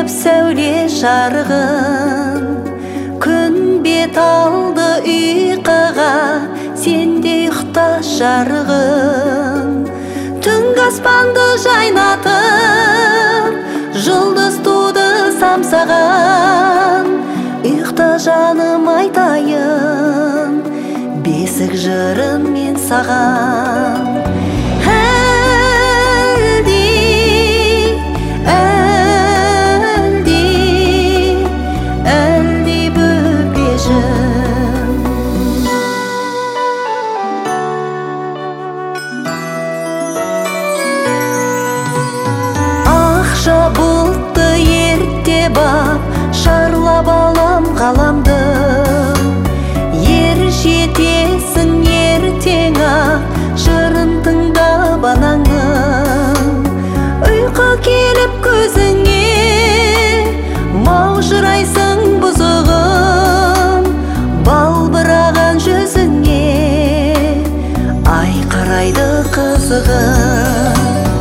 келіп сәуле жарығын, күн бет алды ұйқыға, сенде ұйықта жарығын. Түнгі аспанды жайнатып, жұлдыз туды самсаған, ұйықта жаным айтайын, бесік жырын мен саған. Бұлтты ерте бап, шарлап алам ғаламды. Ер жетесің ертең ақ, жырын тыңдап анаңның. Ұйқы келіп көзіңе, маужырайсың бұзығым. Балбыраған жүзіңе, ай қарайды қызығым.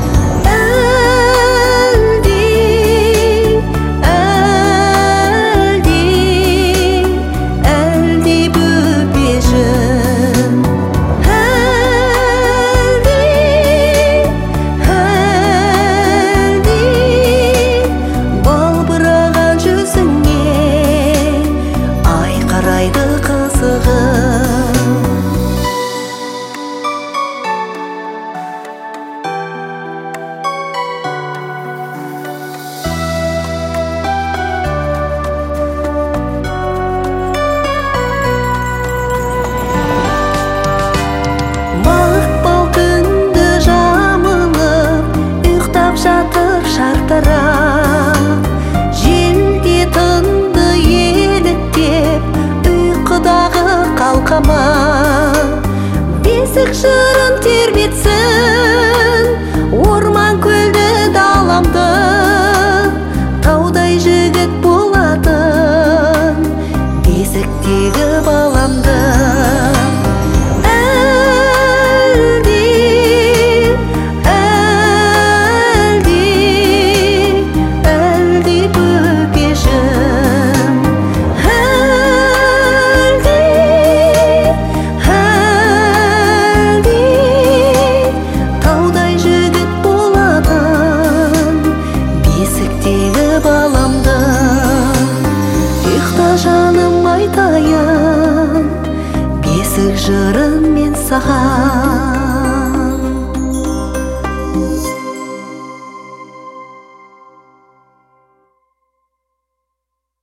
Желде тынды еліктеп, ұйқыдағы қалқама. Бесік жырын тербетсін, орман көлді даламды. Таудай жігіт болатын, бесіктегі баламды. Жаным айтайын, бесік жырын мен саған.